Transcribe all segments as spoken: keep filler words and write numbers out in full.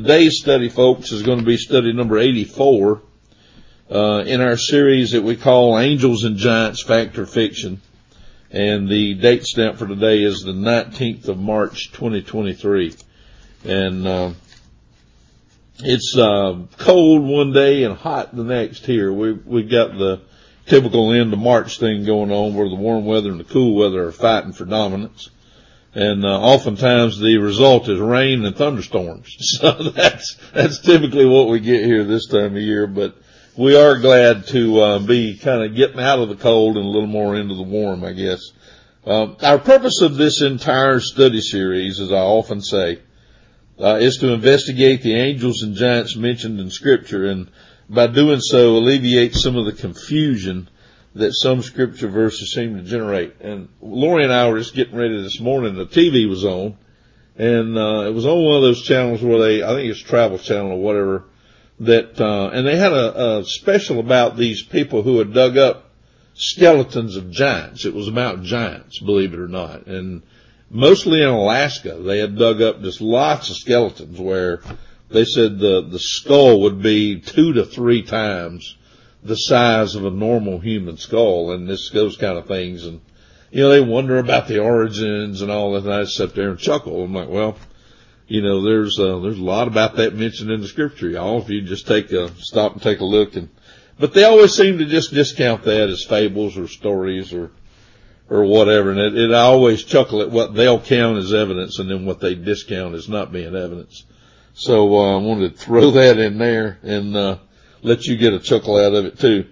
today's study, folks, is going to be study number eighty-four uh, in our series that we call Angels and Giants, Fact or Fiction. And the date stamp for today is the nineteenth of March, twenty twenty-three. And uh, it's uh, cold one day and hot the next here. We, we've got the typical end of March thing going on where the warm weather and the cool weather are fighting for dominance. And uh, oftentimes the result is rain and thunderstorms. So that's that's typically what we get here this time of year. But we are glad to uh, be kind of getting out of the cold and a little more into the warm, I guess. Uh, our purpose of this entire study series, as I often say, uh, is to investigate the angels and giants mentioned in Scripture, and by doing so, alleviate some of the confusion that some Scripture verses seem to generate. And Lori and I were just getting ready this morning. The T V was on, and uh, it was on one of those channels where they, I think it's Travel Channel or whatever, that, uh, and they had a, a special about these people who had dug up skeletons of giants. It was about giants, believe it or not. And mostly in Alaska, they had dug up just lots of skeletons where they said the, the skull would be two to three times the size of a normal human skull, and this, those kind of things. And, you know, they wonder about the origins and all that, and I just sit there and chuckle. I'm like, well, you know, there's, uh, there's a lot about that mentioned in the Scripture, y'all, if you just take a, stop and take a look. And, but they always seem to just discount that as fables or stories or, or whatever. And it, it, I always chuckle at what they'll count as evidence and then what they discount as not being evidence. So, uh, I wanted to throw that in there and, uh, let you get a chuckle out of it too.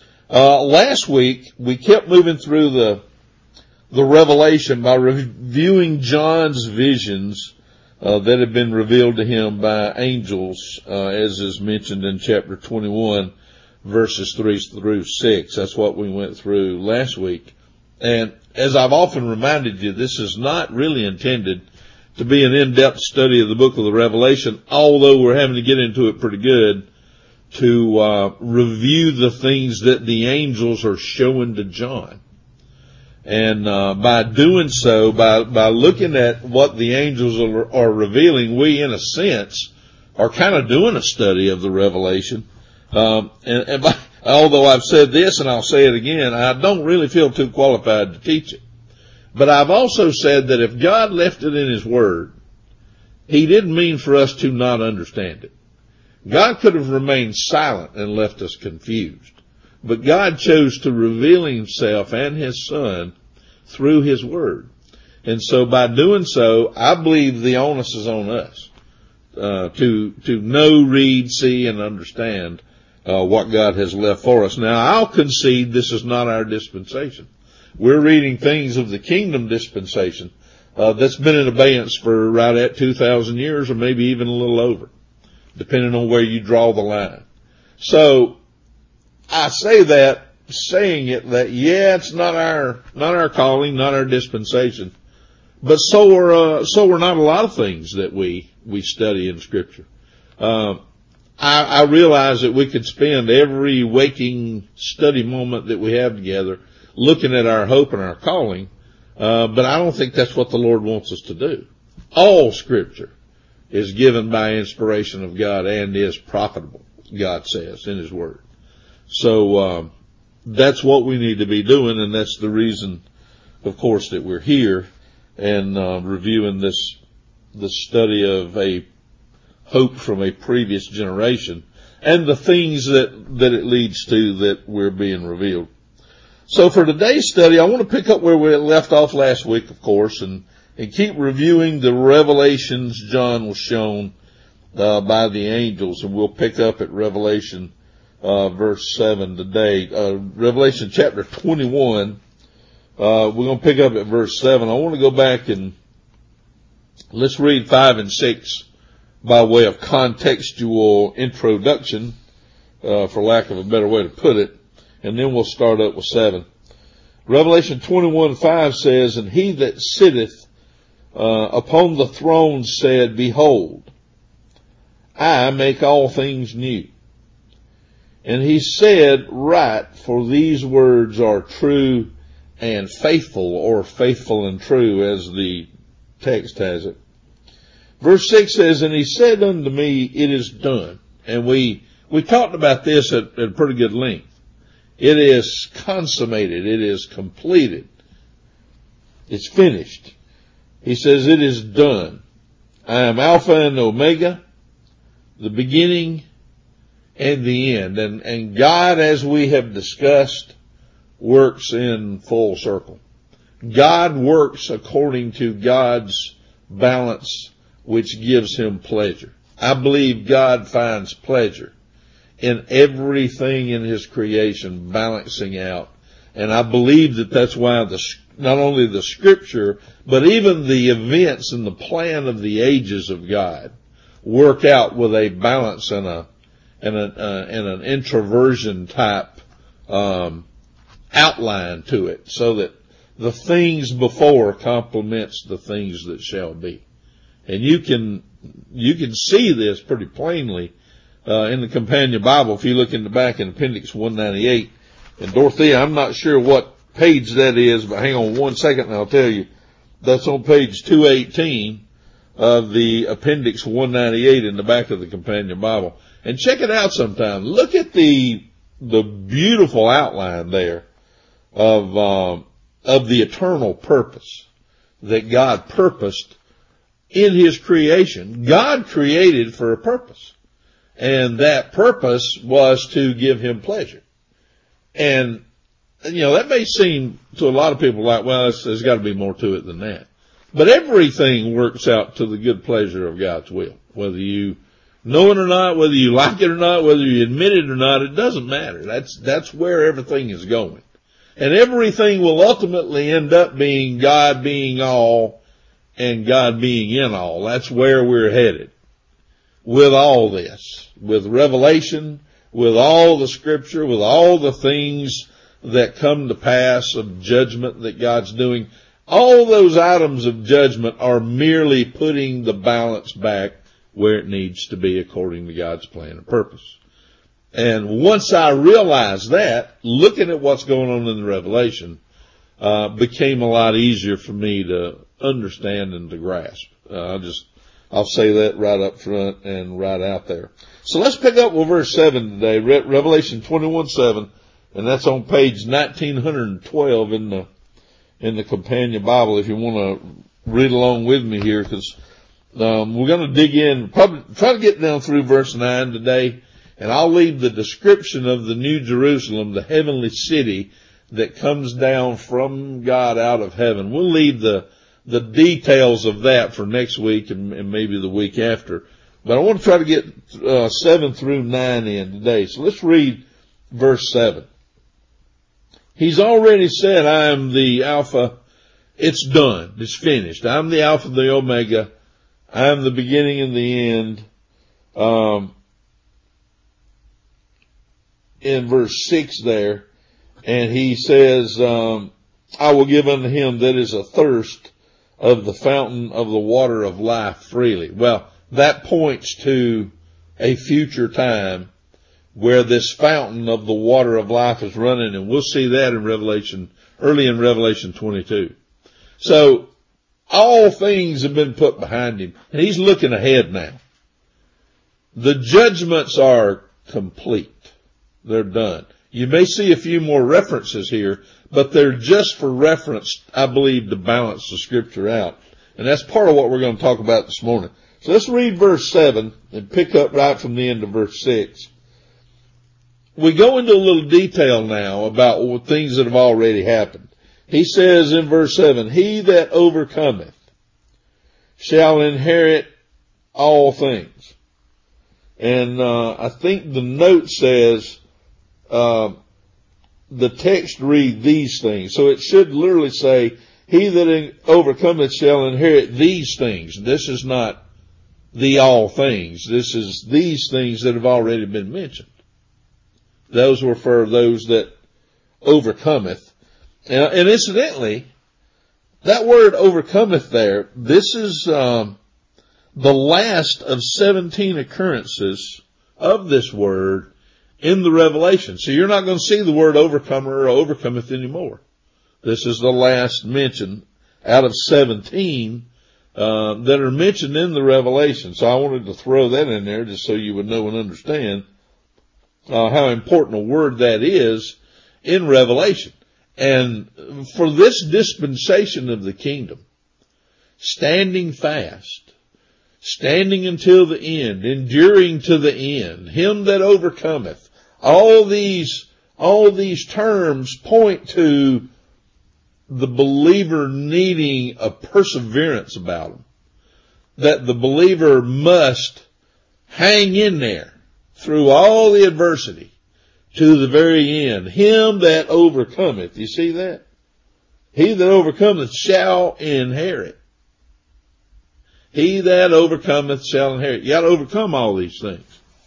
Uh, last week we kept moving through the, the Revelation by reviewing John's visions Uh, that had been revealed to him by angels, uh, as is mentioned in chapter twenty-one, verses three through six. That's what we went through last week. And as I've often reminded you, this is not really intended to be an in-depth study of the book of the Revelation, although we're having to get into it pretty good to uh, review the things that the angels are showing to John. And uh, by doing so, by by looking at what the angels are, are revealing, we, in a sense, are kind of doing a study of the Revelation. Um, and, and by, although I've said this, and I'll say it again, I don't really feel too qualified to teach it. But I've also said that if God left it in His Word, He didn't mean for us to not understand it. God could have remained silent and left us confused. But God chose to reveal Himself and His Son through His Word. And so by doing so, I believe the onus is on us, uh, to, to know, read, see, and understand, uh, what God has left for us. Now, I'll concede this is not our dispensation. We're reading things of the kingdom dispensation, uh, that's been in abeyance for right at two thousand years or maybe even a little over, depending on where you draw the line. So, I say that, saying it, that yeah, it's not our, not our calling, not our dispensation, but so are, uh, so are not a lot of things that we, we study in Scripture. Uh, I, I realize that we could spend every waking study moment that we have together looking at our hope and our calling, uh, but I don't think that's what the Lord wants us to do. All Scripture is given by inspiration of God and is profitable, God says in His Word. So, um, that's what we need to be doing, and that's the reason, of course, that we're here and, uh, reviewing this, this study of a hope from a previous generation and the things that, that it leads to that we're being revealed. So for today's study, I want to pick up where we left off last week, of course, and, and keep reviewing the revelations John was shown, uh, by the angels, and we'll pick up at Revelation Uh, verse seven today. Uh, Revelation chapter twenty-one. Uh, we're going to pick up at verse seven. I want to go back and let's read five and six by way of contextual introduction, uh, for lack of a better way to put it. And then we'll start up with seven. Revelation twenty-one five says, "And he that sitteth, uh, upon the throne said, Behold, I make all things new. And he said, Write, for these words are true and faithful," or faithful and true as the text has it. Verse six says, and he said unto me, it is done. And we, we talked about this at, at pretty good length. It is consummated. It is completed. It's finished. He says, it is done. I am Alpha and Omega, the beginning and the end. And, and God, as we have discussed, works in full circle. God works according to God's balance, which gives him pleasure. I believe God finds pleasure in everything in his creation balancing out. And I believe that that's why the, not only the scripture, but even the events and the plan of the ages of God work out with a balance and a, and a, uh, and an introversion type, um, outline to it, so that the things before complements the things that shall be. And you can, you can see this pretty plainly, uh, in the Companion Bible. If you look in the back in Appendix one ninety-eight, and Dorothea, I'm not sure what page that is, but hang on one second and I'll tell you. That's on page two eighteen of the Appendix one ninety-eight in the back of the Companion Bible. And check it out sometime. Look at the, the beautiful outline there of, um, of the eternal purpose that God purposed in his creation. God created for a purpose. And that purpose was to give him pleasure. And, you know, that may seem to a lot of people like, well, there's got to be more to it than that. But everything works out to the good pleasure of God's will. Whether you know it or not, whether you like it or not, whether you admit it or not, it doesn't matter. That's, that's where everything is going. And everything will ultimately end up being God being all and God being in all. That's where we're headed with all this, with revelation, with all the scripture, with all the things that come to pass of judgment that God's doing. All those items of judgment are merely putting the balance back where it needs to be according to God's plan and purpose. And once I realized that, looking at what's going on in the Revelation, uh, became a lot easier for me to understand and to grasp. Uh, I'll just, I'll say that right up front and right out there. So let's pick up with verse seven today, Re- Revelation twenty-one seven, and that's on page nineteen twelve in the, in the Companion Bible if you want to read along with me here, because, um, we're going to dig in, probably try to get down through verse nine today. And I'll leave the description of the New Jerusalem, the heavenly city that comes down from God out of heaven. We'll leave the, the details of that for next week and, and maybe the week after. But I want to try to get, uh, seven through nine in today. So let's read verse seven. He's already said, I am the Alpha. It's done. It's finished. I'm the Alpha, the Omega. I am the beginning and the end. Um, in verse six there, and he says, um, I will give unto him that is athirst of the fountain of the water of life freely. Well, that points to a future time where this fountain of the water of life is running, and we'll see that in Revelation, early in Revelation twenty-two. So, all things have been put behind him, and he's looking ahead now. The judgments are complete. They're done. You may see a few more references here, but they're just for reference, I believe, to balance the scripture out. And that's part of what we're going to talk about this morning. So let's read verse seven and pick up right from the end of verse six. We go into a little detail now about things that have already happened. He says in verse seven, he that overcometh shall inherit all things. And uh, I think the note says, Uh, the text read these things. So it should literally say, he that overcometh shall inherit these things. This is not the all things. This is these things that have already been mentioned. Those were for those that overcometh. And, and incidentally, that word overcometh there, this is um, the last of seventeen occurrences of this word in the Revelation. So you're not going to see the word overcomer or overcometh anymore. This is the last mention out of seventeen uh, that are mentioned in the Revelation. So I wanted to throw that in there just so you would know and understand uh, how important a word that is in Revelation. And for this dispensation of the kingdom, standing fast, standing until the end, enduring to the end, him that overcometh, all these, all these terms point to the believer needing a perseverance about them. That the believer must hang in there through all the adversity to the very end. Him that overcometh. You see that? He that overcometh shall inherit. He that overcometh shall inherit. You got to overcome all these things.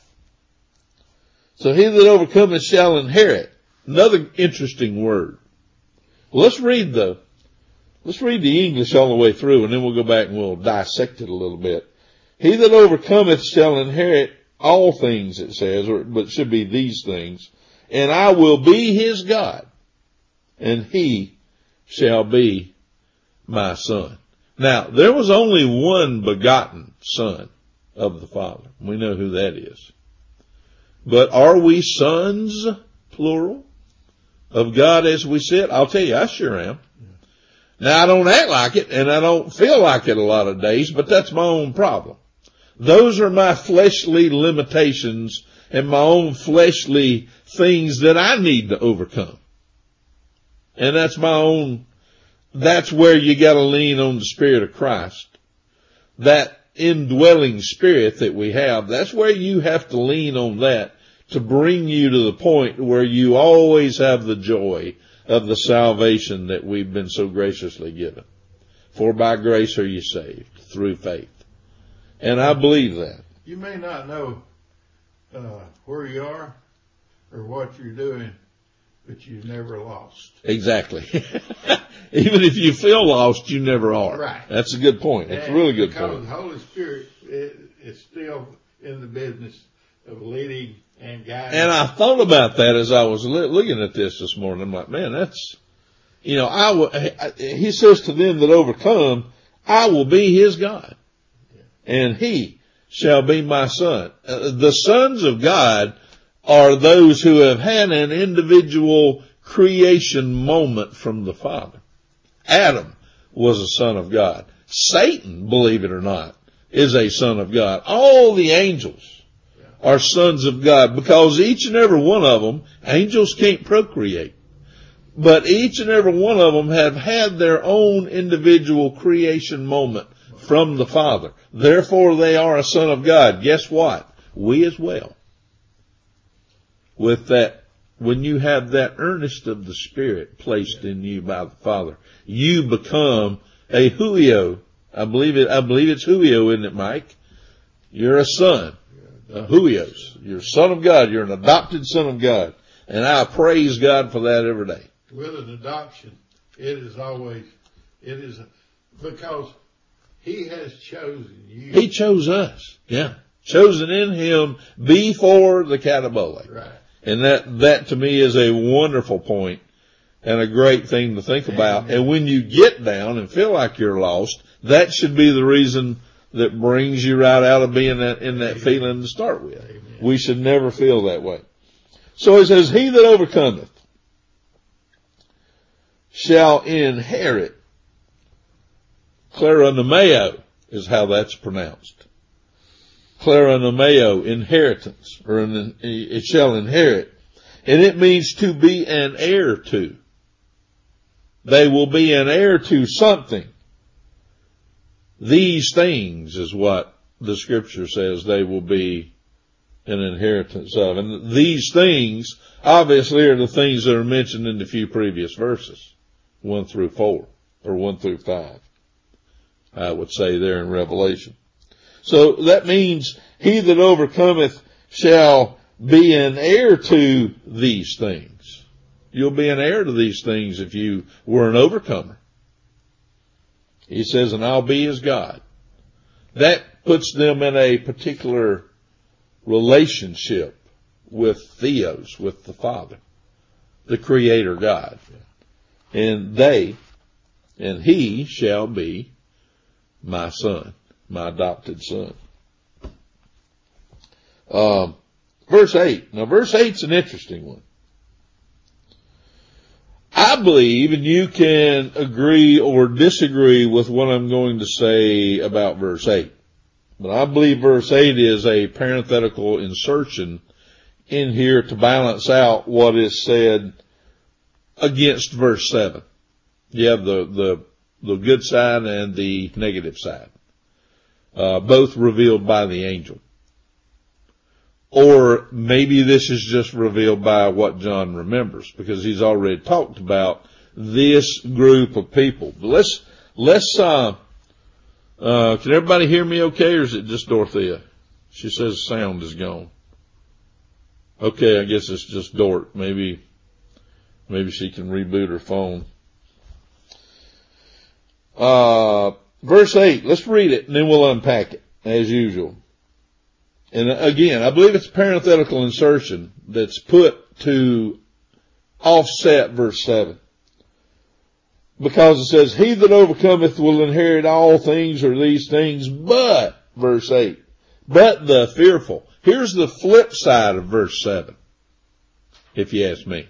So he that overcometh shall inherit. Another interesting word. Well, let's read the, let's read the English all the way through, and then we'll go back and we'll dissect it a little bit. He that overcometh shall inherit all things, it says, or, but it should be these things. And I will be his God, and he shall be my son. Now, there was only one begotten son of the Father. We know who that is. But are we sons, plural, of God as we sit? I'll tell you, I sure am. Now, I don't act like it, and I don't feel like it a lot of days, but that's my own problem. Those are my fleshly limitations and my own fleshly things that I need to overcome. And that's my own, that's where you got to lean on the Spirit of Christ. That indwelling Spirit that we have, that's where you have to lean on that to bring you to the point where you always have the joy of the salvation that we've been so graciously given. For by grace are you saved through faith. And I believe that. You may not know uh, where you are or what you're doing, but you've never lost. Exactly. Even if you feel lost, you never are. Right. That's a good point. That's a really good because point. The Holy Spirit is still in the business of leading and guiding. And I thought about that as I was looking at this this morning. I'm like, man, that's, you know, I will, he says to them that overcome, I will be his God, and he shall be my son. Uh, the sons of God are those who have had an individual creation moment from the Father. Adam was a son of God. Satan, believe it or not, is a son of God. All the angels are sons of God, because each and every one of them, angels can't procreate, but each and every one of them have had their own individual creation moment from the Father. Therefore, they are a son of God. Guess what? We as well. With that, when you have that earnest of the Spirit placed in you by the Father, you become a huio. I believe it, I believe it's huio, isn't it, Mike? You're a son. A huios. You're a son of God. You're an adopted son of God. And I praise God for that every day. With an adoption, it is always, it is, because he has chosen you. He chose us. Yeah. Chosen in him before the catabole. Right. And that, that to me is a wonderful point and a great thing to think about. Amen. And when you get down and feel like you're lost, that should be the reason that brings you right out of being that, in that Amen. feeling to start with. Amen. We should never feel that way. So it says, he that overcometh shall inherit. Kleronomeo is how that's pronounced. Kleronomeo, inheritance, or an, it shall inherit. And it means to be an heir to. They will be an heir to something. These things is what the scripture says they will be an inheritance of. And these things obviously are the things that are mentioned in the few previous verses, one through four, or one through five, I would say there in Revelation. So that means he that overcometh shall be an heir to these things. You'll be an heir to these things if you were an overcomer. He says, and I'll be his God. That puts them in a particular relationship with Theos, with the Father, the Creator God. And they, and he shall be my son, my adopted son. Um, verse eight. Now verse eight's an interesting one. I believe, and you can agree or disagree with what I'm going to say about verse eight, but I believe verse eight is a parenthetical insertion in here to balance out what is said against verse seven. You have the, the, the good side and the negative side, uh, both revealed by the angel. Or maybe this is just revealed by what John remembers, because he's already talked about this group of people. But let's, let's, uh, uh, can everybody hear me okay, or is it just Dorothea? She says sound is gone. Okay, I guess it's just Dort. Maybe, maybe she can reboot her phone. Uh, verse eight, let's read it and then we'll unpack it as usual. And again, I believe it's a parenthetical insertion that's put to offset verse seven. Because it says, he that overcometh will inherit all things, or these things, but, verse eight, but the fearful. Here's the flip side of verse seven, if you ask me.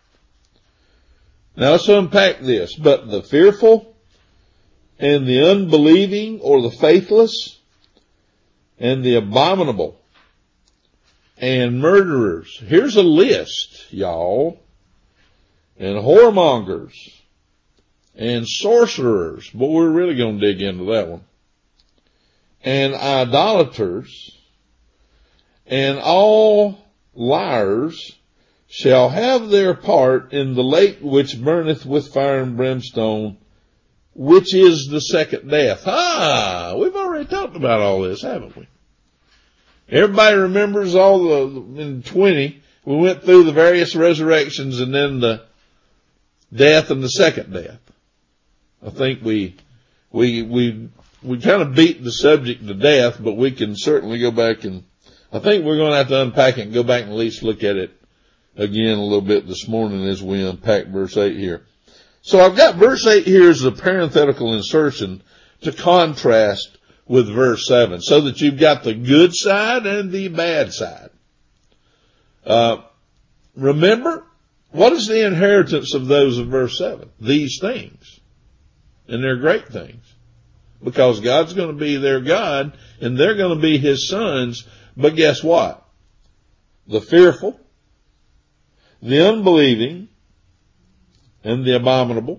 Now let's unpack this. But the fearful and the unbelieving, or the faithless, and the abominable, and murderers. Here's a list, y'all. And whoremongers, and sorcerers. But we're really going to dig into that one. And idolaters, and all liars shall have their part in the lake which burneth with fire and brimstone, which is the second death. Ah, we've already talked about all this, haven't we? Everybody remembers all the, in twenty, we went through the various resurrections and then the death and the second death. I think we, we, we, we kind of beat the subject to death, but we can certainly go back and, I think we're going to have to unpack it and go back and at least look at it again a little bit this morning as we unpack verse eight here. So I've got verse eight here as a parenthetical insertion to contrast with verse seven, so that you've got the good side and the bad side. Uh, remember, what is the inheritance of those of verse seven? These things. And they're great things. Because God's going to be their God, and they're going to be His sons. But guess what? The fearful, the unbelieving, and the abominable,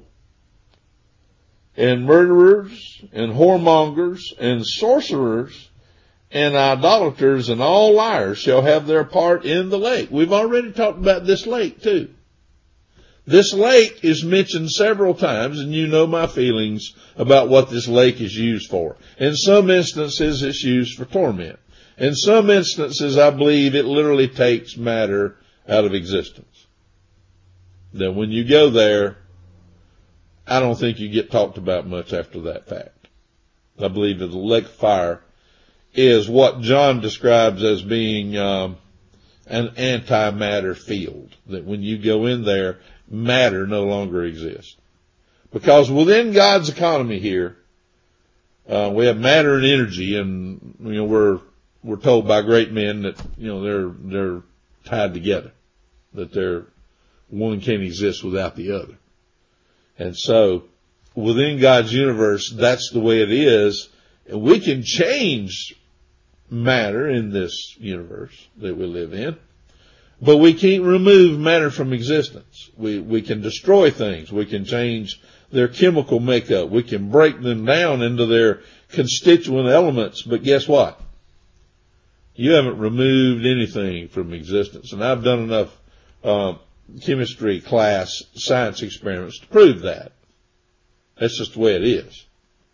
and murderers, and whoremongers, and sorcerers, and idolaters, and all liars shall have their part in the lake. We've already talked about this lake too. This lake is mentioned several times, and you know my feelings about what this lake is used for. In some instances, it's used for torment. In some instances, I believe it literally takes matter out of existence. That when you go there, I don't think you get talked about much after that fact. I believe that the lake of fire is what John describes as being um, an antimatter field. That when you go in there, matter no longer exists. Because within God's economy here, uh, we have matter and energy, and you know we're we're told by great men that you know they're they're tied together, that they're one can't exist without the other. And so, within God's universe, that's the way it is. And we can change matter in this universe that we live in, but we can't remove matter from existence. We, we can destroy things. We can change their chemical makeup. We can break them down into their constituent elements. But guess what? You haven't removed anything from existence. And I've done enough, uh, chemistry class science experiments to prove that. That's just the way it is.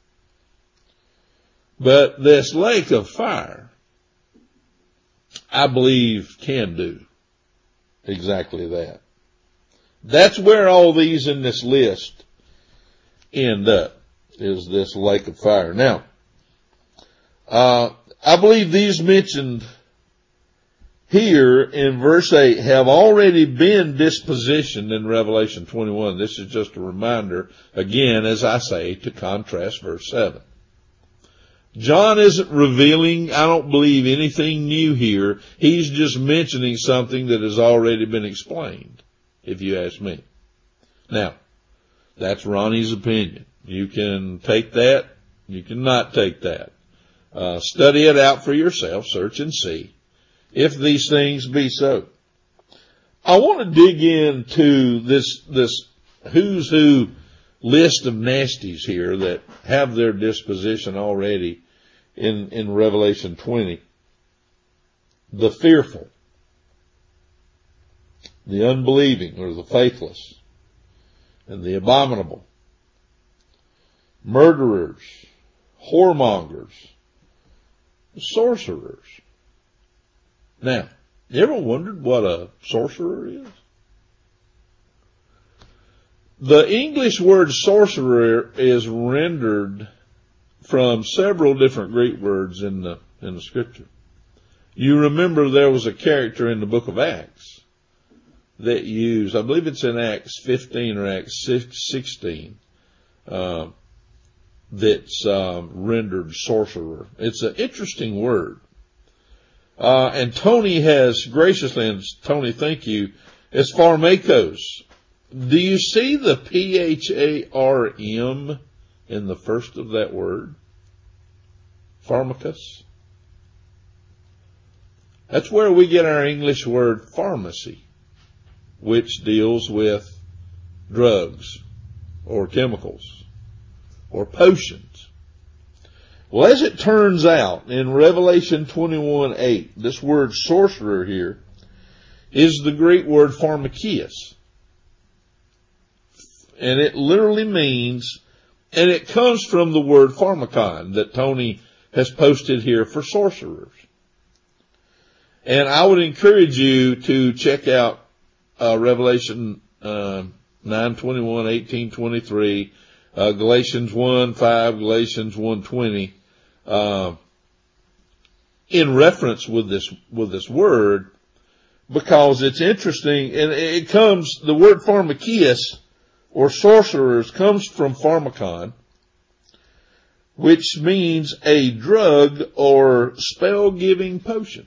But this lake of fire, I believe, can do exactly that. That's where all these in this list end up, is this lake of fire. Now, uh, I believe these mentioned here in verse eight have already been dispositioned in Revelation twenty-one. This is just a reminder, again, as I say, to contrast verse seven. John isn't revealing, I don't believe, anything new here. He's just mentioning something that has already been explained, if you ask me. Now, that's Ronnie's opinion. You can take that. You can not take that. Uh, study it out for yourself. Search and see if these things be so. I want to dig into this, this who's who list of nasties here that have their disposition already in, in Revelation twenty. The fearful, the unbelieving or the faithless, and the abominable, murderers, whoremongers, sorcerers. Now, you ever wondered what a sorcerer is? The English word sorcerer is rendered from several different Greek words in the, in the scripture. You remember there was a character in the book of Acts that used, I believe it's in Acts fifteen or Acts sixteen, uh, that's uh, rendered sorcerer. It's an interesting word. Uh, and Tony has graciously, and Tony, thank you, as pharmakos. Do you see the P H A R M in the first of that word? Pharmacus. That's where we get our English word pharmacy, which deals with drugs or chemicals or potions. Well, as it turns out, in Revelation twenty-one eight, this word sorcerer here is the Greek word pharmakias. And it literally means, and it comes from the word pharmakon that Tony has posted here for sorcerers. And I would encourage you to check out uh, Revelation uh, nine twenty-one, eighteen twenty-three, uh, Galatians one five, Galatians one twenty, uh, in reference with this with this word, because it's interesting, and it comes, the word pharmakias, or sorcerers, comes from pharmakon, which means a drug or spell-giving potion.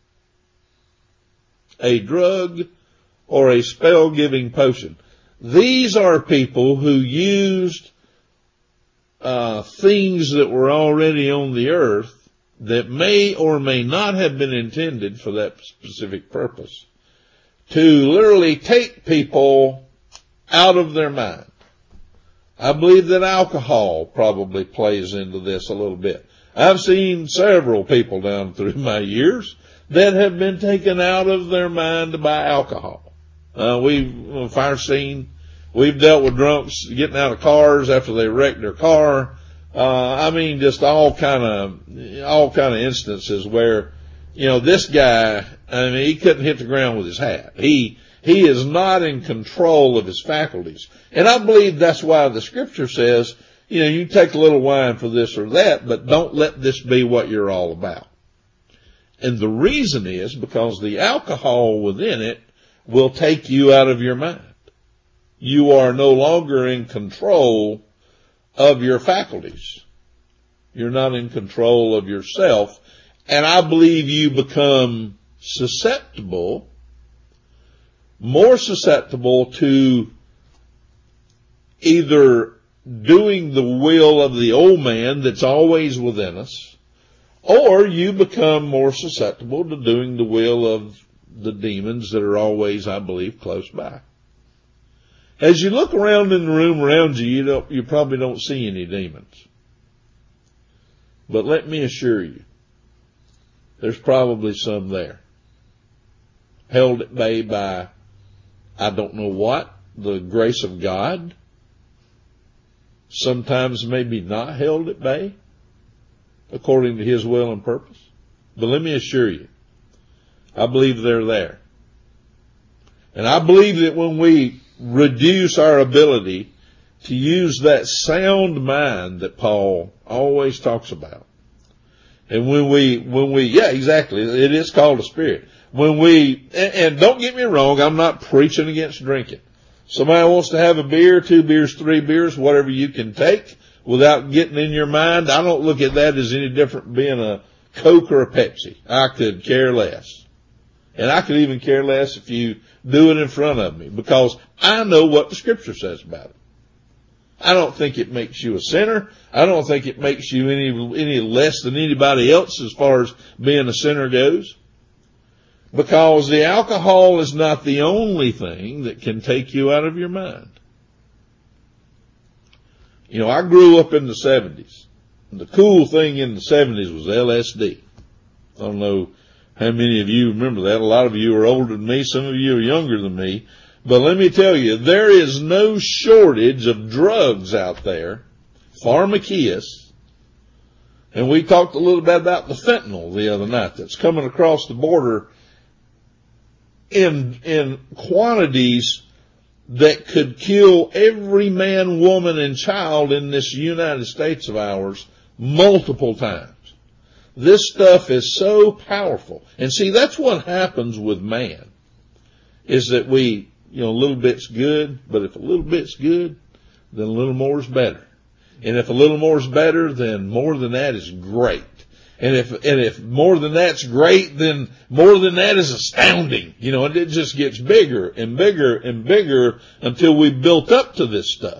A drug or a spell-giving potion. These are people who used uh, things that were already on the earth that may or may not have been intended for that specific purpose, to literally take people out of their mind. I believe that alcohol probably plays into this a little bit. I've seen several people down through my years that have been taken out of their mind by alcohol. Uh, we've, fire scene, we've dealt with drunks getting out of cars after they wrecked their car. Uh, I mean, just all kind of, all kind of instances where, you know, this guy, I mean, he couldn't hit the ground with his hat. He, He is not in control of his faculties. And I believe that's why the scripture says, you know, you take a little wine for this or that, but don't let this be what you're all about. And the reason is because the alcohol within it will take you out of your mind. You are no longer in control of your faculties. You're not in control of yourself. And I believe you become susceptible, more susceptible to either doing the will of the old man that's always within us, or you become more susceptible to doing the will of the demons that are always, I believe, close by. As you look around in the room around you, you don't, you probably don't see any demons. But let me assure you, there's probably some there. Held at bay by, I don't know what, the grace of God. Sometimes maybe not held at bay, according to His will and purpose. But let me assure you, I believe they're there. And I believe that when we reduce our ability to use that sound mind that Paul always talks about, and when we, when we, yeah, exactly, it is called a spirit. When we, and, and don't get me wrong, I'm not preaching against drinking. Somebody wants to have a beer, two beers, three beers, whatever you can take, without getting in your mind, I don't look at that as any different from being a Coke or a Pepsi. I could care less. And I could even care less if you do it in front of me, because I know what the Scripture says about it. I don't think it makes you a sinner. I don't think it makes you any, any less than anybody else as far as being a sinner goes. Because the alcohol is not the only thing that can take you out of your mind. You know, I grew up in the seventies. And the cool thing in the seventies was L S D. I don't know how many of you remember that. A lot of you are older than me. Some of you are younger than me. But let me tell you, there is no shortage of drugs out there. Pharmakeia. And we talked a little bit about the fentanyl the other night that's coming across the border in, in quantities that could kill every man, woman, and child in this United States of ours multiple times. This stuff is so powerful. And see, that's what happens with man, is that we, you know, a little bit's good, but if a little bit's good, then a little more is better. And if a little more is better, then more than that is great. And if, and if more than that's great, then more than that is astounding. You know, and it just gets bigger and bigger and bigger until we've built up to this stuff.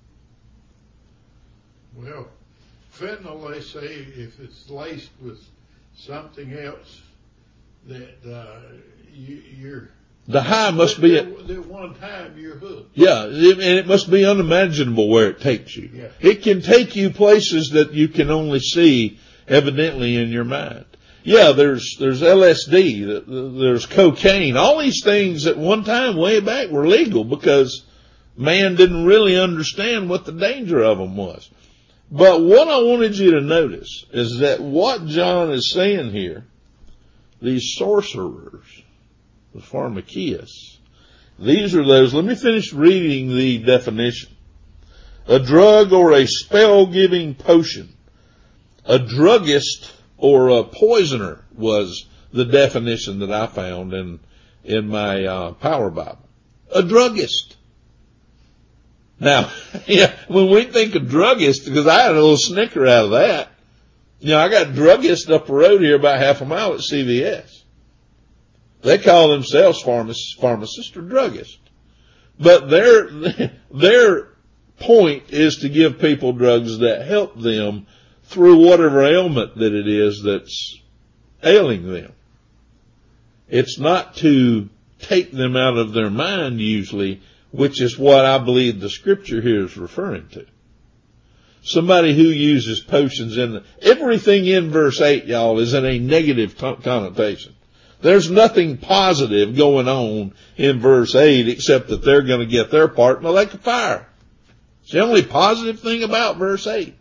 Well, fentanyl, they say, if it's laced with something else, that uh, you, you're... The high must be... At one time, you're hooked. Yeah, and it must be unimaginable where it takes you. Yeah. It can take you places that you can only see evidently in your mind. Yeah, there's there's L S D, there's cocaine. All these things at one time way back were legal because man didn't really understand what the danger of them was. But what I wanted you to notice is that what John is saying here, these sorcerers, the pharmakeia, these are those. Let me finish reading the definition. A drug or a spell-giving potion. A druggist or a poisoner was the definition that I found in, in my uh, Power Bible. A druggist. Now, yeah, when we think of druggist, because I had a little snicker out of that, you know, I got druggists up the road here about half a mile at C V S. They call themselves pharmacists, pharmacists or druggists. But their, their point is to give people drugs that help them through whatever ailment that it is that's ailing them. It's not to take them out of their mind usually, which is what I believe the Scripture here is referring to. Somebody who uses potions in the, everything in verse eight, y'all, is in a negative connotation. There's nothing positive going on in verse eight except that they're going to get their part in the lake of fire. It's the only positive thing about verse eight.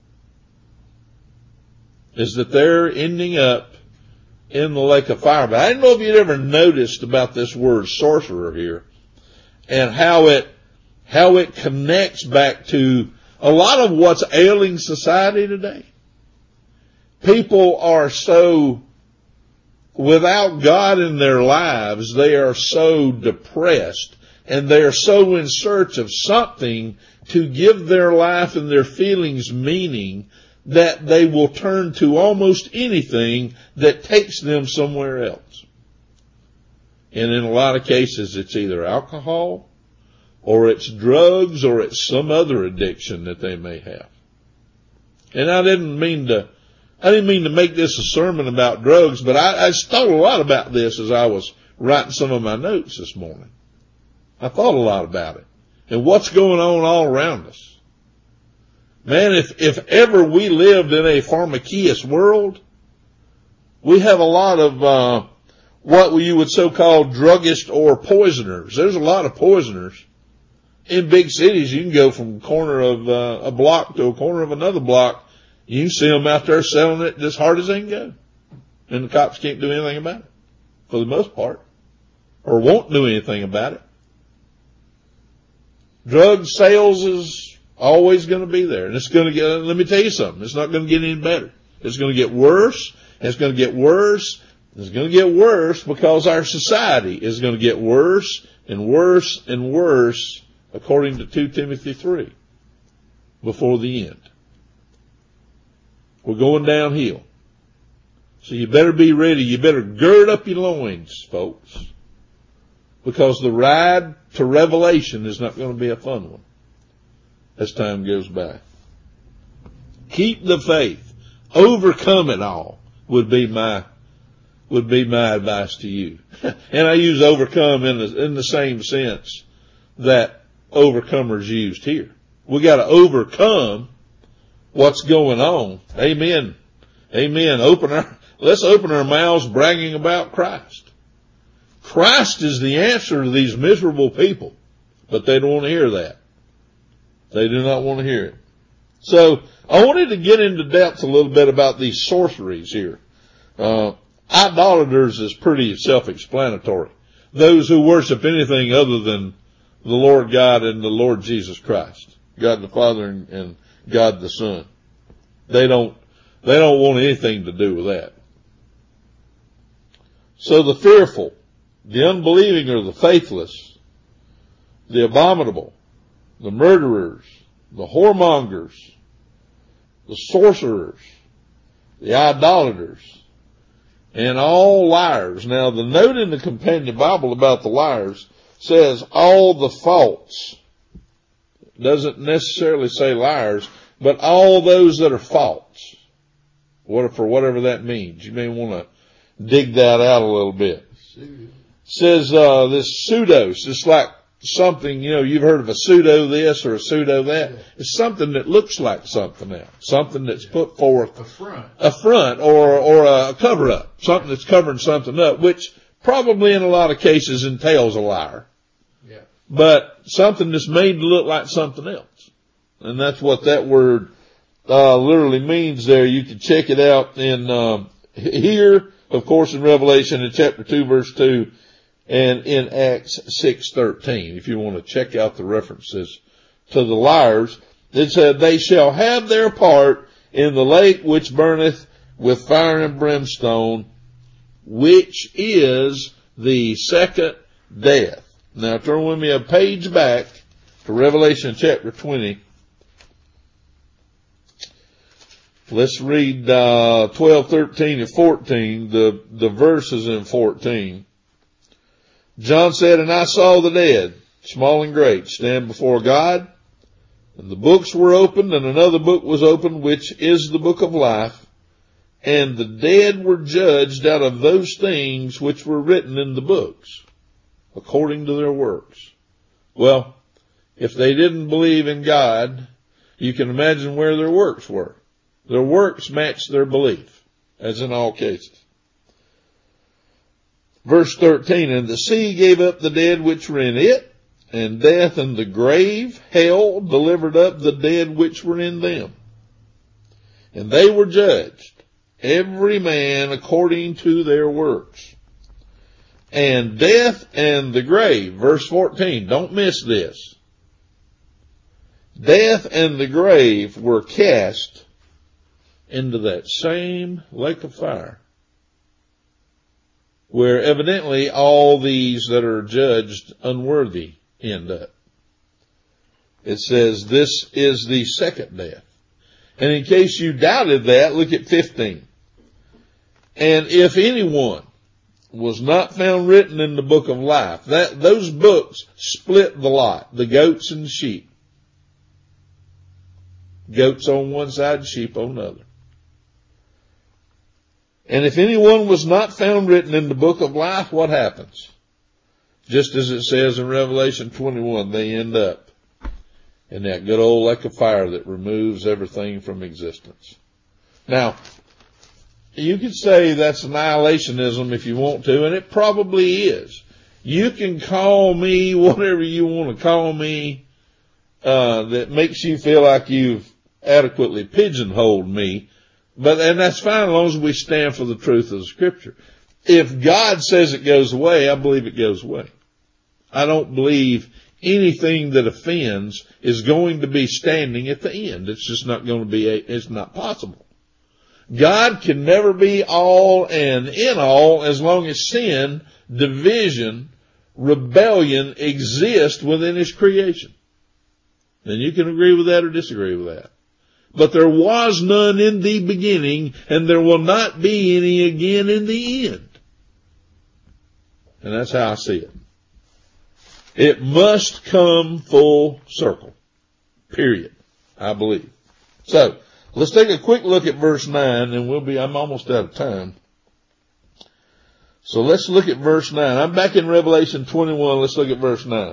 Is that they're ending up in the lake of fire. But I don't know if you'd ever noticed about this word sorcerer here and how it, how it connects back to a lot of what's ailing society today. People are so, without God in their lives, they are so depressed and they are so in search of something to give their life and their feelings meaning that they will turn to almost anything that takes them somewhere else. And in a lot of cases, it's either alcohol or it's drugs or it's some other addiction that they may have. And I didn't mean to, I didn't mean to make this a sermon about drugs, but I, I thought a lot about this as I was writing some of my notes this morning. I thought a lot about it and what's going on all around us. Man, if, if ever we lived in a pharmakeia world, we have a lot of, uh, what you would so-call druggists or poisoners. There's a lot of poisoners. In big cities, you can go from a corner of uh, a block to a corner of another block. You can see them out there selling it as hard as they can go. And the cops can't do anything about it, for the most part, or won't do anything about it. Drug sales is always going to be there. And it's going to get, let me tell you something, it's not going to get any better. It's going to get worse. It's going to get worse. It's going to get worse because our society is going to get worse and worse and worse according to Second Timothy three. before the end. We're going downhill. So you better be ready. You better gird up your loins, folks, because the ride to Revelation is not going to be a fun one as time goes by. Keep the faith. Overcome it all would be my, would be my advice to you. And I use overcome in the, in the same sense that overcomers used here. We got to overcome what's going on. Amen. Amen. Open our, let's open our mouths bragging about Christ. Christ is the answer to these miserable people, but they don't want to hear that. They do not want to hear it. So I wanted to get into depth a little bit about these sorceries here. Uh, idolaters is pretty self-explanatory. Those who worship anything other than the Lord God and the Lord Jesus Christ, God the Father and, and God the Son. They don't, they don't want anything to do with that. So the fearful, the unbelieving or the faithless, the abominable, the murderers, the whoremongers, the sorcerers, the idolaters, and all liars. Now the note in the Companion Bible about the liars says all the false. It doesn't necessarily say liars, but all those that are false. What, for whatever that means. You may want to dig that out a little bit. It says, uh, this pseudos, it's like something, you know, you've heard of a pseudo this or a pseudo that. It's something that looks like something else. Something that's put forth. A front. A front or, or a cover up. Something that's covering something up, which probably in a lot of cases entails a liar. Yeah. But something that's made to look like something else. And that's what that word, uh, literally means there. You can check it out in, um, here, of course, in Revelation in chapter two, verse two, and in Acts six thirteen, if you want to check out the references to the liars. It said, they shall have their part in the lake which burneth with fire and brimstone, which is the second death. Now turn with me a page back to Revelation chapter twenty. Let's read uh twelve, thirteen, and fourteen. The, the verses in fourteen. John said, and I saw the dead, small and great, stand before God, and the books were opened, and another book was opened, which is the book of life, and the dead were judged out of those things which were written in the books, according to their works. Well, if they didn't believe in God, you can imagine where their works were. Their works matched their belief, as in all cases. Verse thirteen, and the sea gave up the dead which were in it, and death and the grave, hell, delivered up the dead which were in them. And they were judged, every man according to their works. And death and the grave, verse fourteen, don't miss this. Death and the grave were cast into that same lake of fire, where evidently all these that are judged unworthy end up. It says this is the second death. And in case you doubted that, look at fifteen. And if anyone was not found written in the book of life, that those books split the lot, the goats and the sheep. Goats on one side, sheep on the other. And if anyone was not found written in the book of life, what happens? Just as it says in Revelation twenty-one, they end up in that good old lake of fire that removes everything from existence. Now, you could say that's annihilationism if you want to, and it probably is. You can call me whatever you want to call me, uh, that makes you feel like you've adequately pigeonholed me. But, and that's fine as long as we stand for the truth of the scripture. If God says it goes away, I believe it goes away. I don't believe anything that offends is going to be standing at the end. It's just not going to be, a, it's not possible. God can never be all and in all as long as sin, division, rebellion exist within his creation. And you can agree with that or disagree with that. But there was none in the beginning, and there will not be any again in the end. And that's how I see it. It must come full circle. Period. I believe. So, let's take a quick look at verse nine, and we'll be, I'm almost out of time. So let's look at verse nine. I'm back in Revelation twenty-one. Let's look at verse nine.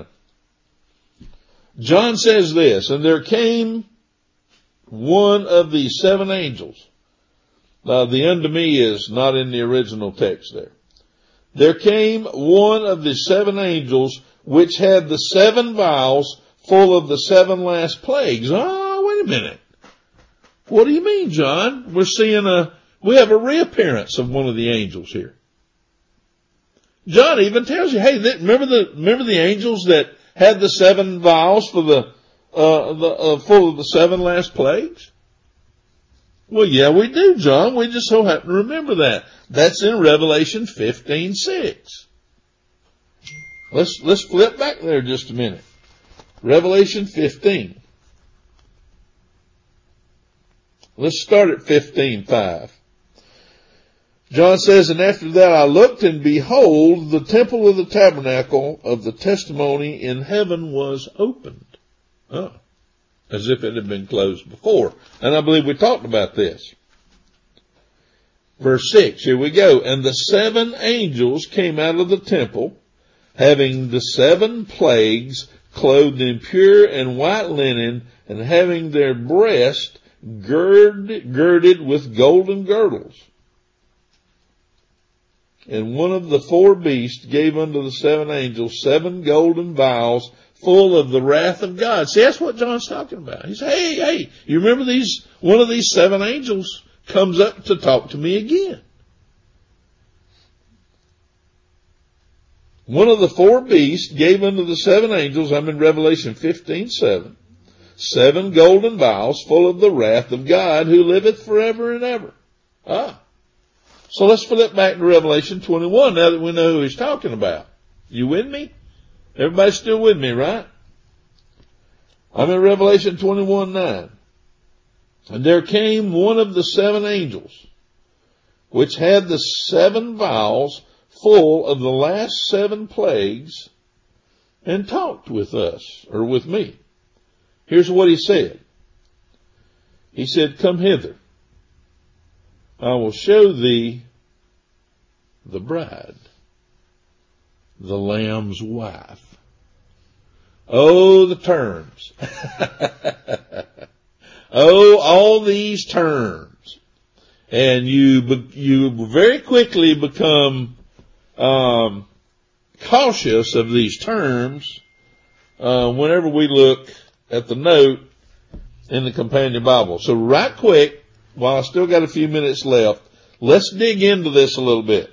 John says this, and there came one of the seven angels. Now, the unto me is not in the original text there. There came one of the seven angels which had the seven vials full of the seven last plagues. Oh, wait a minute. What do you mean, John? We're seeing a, we have a reappearance of one of the angels here. John even tells you, hey, remember the, remember the angels that had the seven vials for the, uh, the, uh, full of the seven last plagues? Well, yeah, we do, John. We just so happen to remember that. That's in Revelation fifteen six. Let's, let's flip back there just a minute. Revelation fifteen. Let's start at fifteen five. John says, and after that I looked, and behold, the temple of the tabernacle of the testimony in heaven was opened. Oh, as if it had been closed before. And I believe we talked about this. Verse six, here we go. And the seven angels came out of the temple, having the seven plagues, clothed in pure and white linen, and having their breast gird, girded with golden girdles. And one of the four beasts gave unto the seven angels seven golden vials full of the wrath of God. See, that's what John's talking about. He said, hey, hey, you remember these, one of these seven angels comes up to talk to me again. One of the four beasts gave unto the seven angels, I'm in Revelation fifteen seven, seven golden vials full of the wrath of God who liveth forever and ever. Ah. So let's flip back to Revelation twenty-one now that we know who he's talking about. You with me? Everybody still with me, right? I'm in Revelation twenty-one nine. And there came one of the seven angels, which had the seven vials full of the last seven plagues, and talked with us, or with me. Here's what he said. He said, come hither. I will show thee the bride, the Lamb's wife. Oh, the terms. Oh, all these terms. And you, you very quickly become, um, cautious of these terms, uh, whenever we look at the note in the Companion Bible. So right quick, while I still got a few minutes left, let's dig into this a little bit.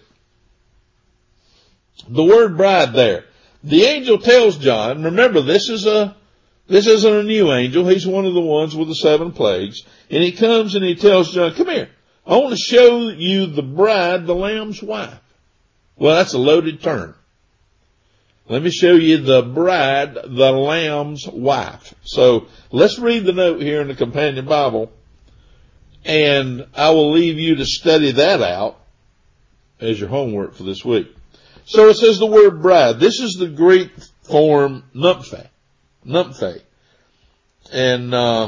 The word bride there. The angel tells John, remember this is a, this isn't a new angel. He's one of the ones with the seven plagues. And he comes and he tells John, come here. I want to show you the bride, the Lamb's wife. Well, that's a loaded term. Let me show you the bride, the Lamb's wife. So let's read the note here in the Companion Bible. And I will leave you to study that out as your homework for this week. So it says the word bride. This is the Greek form numphe. Numphe. And, uh,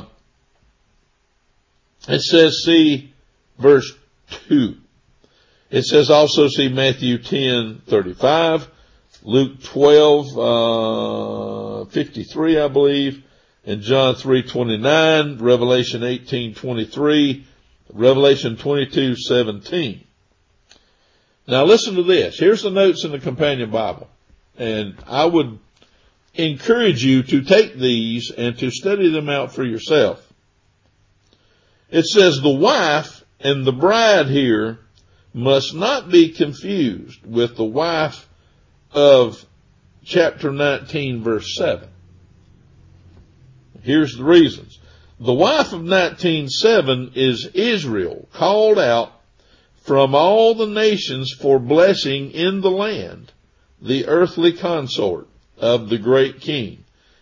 it says, see verse two. It says also see Matthew ten thirty-five, Luke twelve, uh, fifty-three, I believe, and John three twenty-nine, Revelation eighteen twenty-three, Revelation twenty-two seventeen. Now listen to this. Here's the notes in the Companion Bible. And I would encourage you to take these and to study them out for yourself. It says the wife and the bride here must not be confused with the wife of chapter nineteen verse seven. Here's the reasons. The wife of nineteen seven is Israel, called out from all the nations for blessing in the land, the earthly consort of the great king.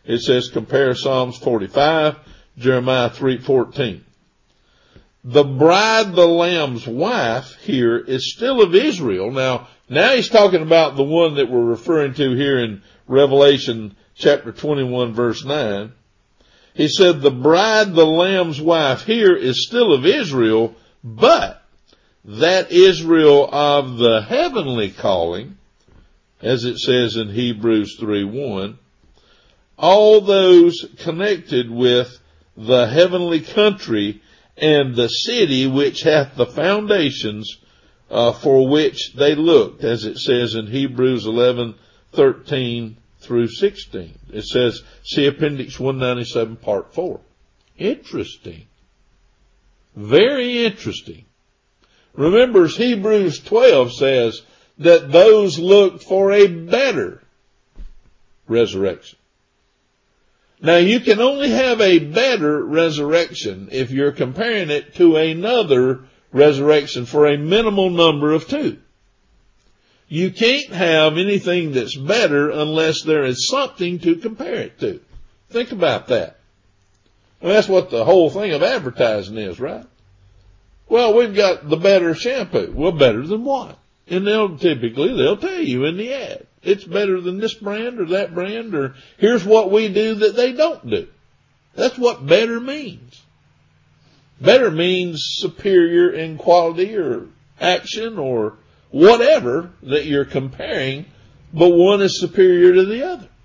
It says compare Psalms forty-five, Jeremiah three fourteen. The bride, the Lamb's wife here is still of Israel. Now, now he's talking about the one that we're referring to here in Revelation chapter twenty-one verse nine. He said the bride, the Lamb's wife here is still of Israel, but that Israel of the heavenly calling, as it says in Hebrews three one, all those connected with the heavenly country and the city which hath the foundations uh, for which they looked, as it says in Hebrews eleven thirteen through sixteen. It says, see Appendix one ninety-seven, Part four. Interesting. Very interesting. Remember, Hebrews twelve says that those looked for a better resurrection. Now, you can only have a better resurrection if you're comparing it to another resurrection for a minimal number of two. You can't have anything that's better unless there is something to compare it to. Think about that. Well, that's what the whole thing of advertising is, right? Well, we've got the better shampoo. Well, better than what? And they'll typically, they'll tell you in the ad, it's better than this brand or that brand, or here's what we do that they don't do. That's what better means. Better means superior in quality or action or whatever that you're comparing, but one is superior to the other.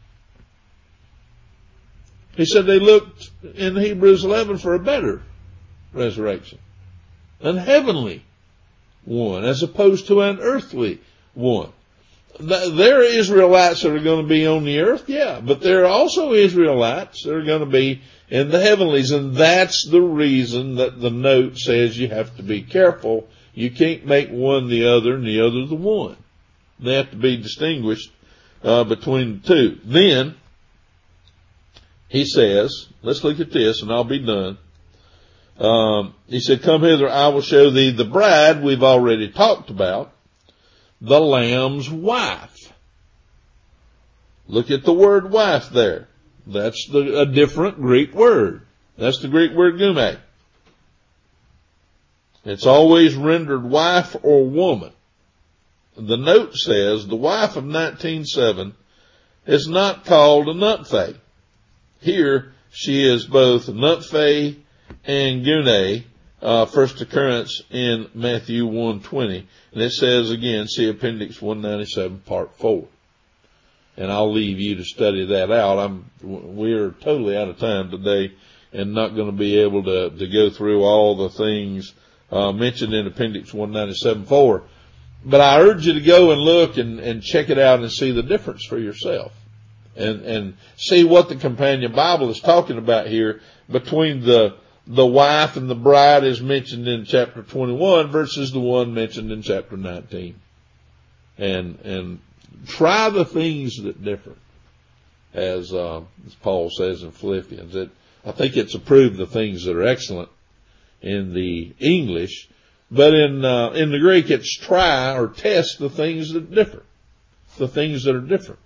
He said they looked in Hebrews eleven for a better resurrection, an heavenly one, as opposed to an earthly one. There are Israelites that are going to be on the earth, yeah, but there are also Israelites that are going to be in the heavenlies, and that's the reason that the note says you have to be careful. You can't make one the other and the other the one. They have to be distinguished uh, between the two. Then, he says, let's look at this and I'll be done. Um, he said, come hither, I will show thee the bride we've already talked about, the Lamb's wife. Look at the word wife there. That's the, a different Greek word. That's the Greek word gume. It's always rendered wife or woman. The note says the wife of nineteen seven is not called a nutfe. Here she is both nutfe and gune, uh, first occurrence in Matthew one twenty. And it says again, see Appendix one ninety-seven, Part four. And I'll leave you to study that out. I'm, we're totally out of time today and not going to be able to, to go through all the things, uh, mentioned in Appendix one ninety-seven four. But I urge you to go and look and, and check it out and see the difference for yourself. And, and see what the Companion Bible is talking about here between the, the wife and the bride is mentioned in chapter twenty-one versus the one mentioned in chapter nineteen. And, and try the things that differ, as, uh, as Paul says in Philippians. It, I think it's approved the things that are excellent in the English, but in, uh, in the Greek it's try or test the things that differ, the things that are different.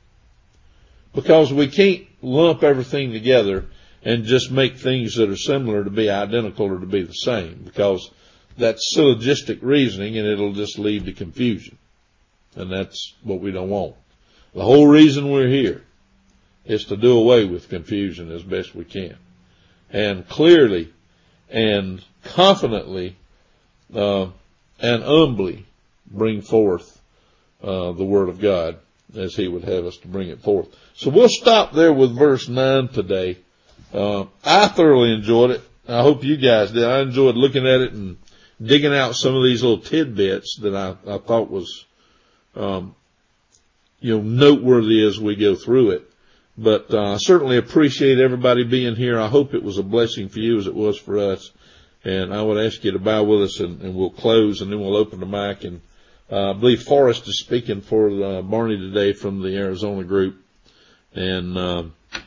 Because we can't lump everything together and just make things that are similar to be identical or to be the same, because that's syllogistic reasoning and it'll just lead to confusion. And that's what we don't want. The whole reason we're here is to do away with confusion as best we can. And clearly and confidently uh, and humbly bring forth uh, the Word of God as He would have us to bring it forth. So we'll stop there with verse nine today. Uh, I thoroughly enjoyed it. I hope you guys did. I enjoyed looking at it and digging out some of these little tidbits that I, I thought was, um, you know, noteworthy as we go through it. But uh, I certainly appreciate everybody being here. I hope it was a blessing for you as it was for us. And I would ask you to bow with us, and, and we'll close, and then we'll open the mic. And uh, I believe Forrest is speaking for uh, Barney today from the Arizona group. And uh,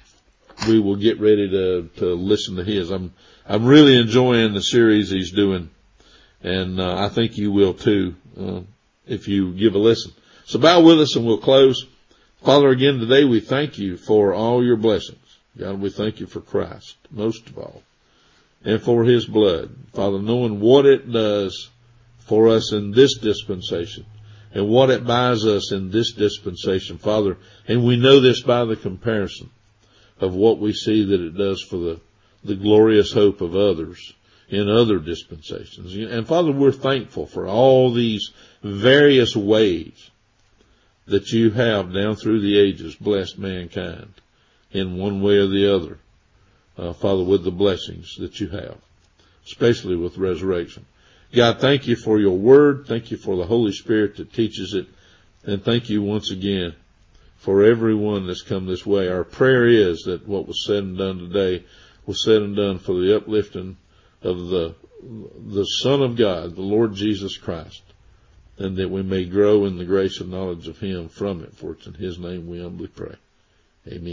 we will get ready to, to listen to his. I'm I'm really enjoying the series he's doing, and uh, I think you will too uh, if you give a listen. So bow with us, and we'll close. Father, again today we thank you for all your blessings. God, we thank you for Christ, most of all, and for his blood. Father, knowing what it does for us in this dispensation, and what it buys us in this dispensation, Father, and we know this by the comparison of what we see that it does for the, the glorious hope of others in other dispensations. And Father, we're thankful for all these various ways that you have down through the ages blessed mankind in one way or the other, uh, Father, with the blessings that you have, especially with resurrection. God, thank you for your word. Thank you for the Holy Spirit that teaches it. And thank you once again for everyone that's come this way. Our prayer is that what was said and done today was said and done for the uplifting of the, the Son of God, the Lord Jesus Christ, and that we may grow in the grace and knowledge of him from it. For it's in his name we humbly pray. Amen.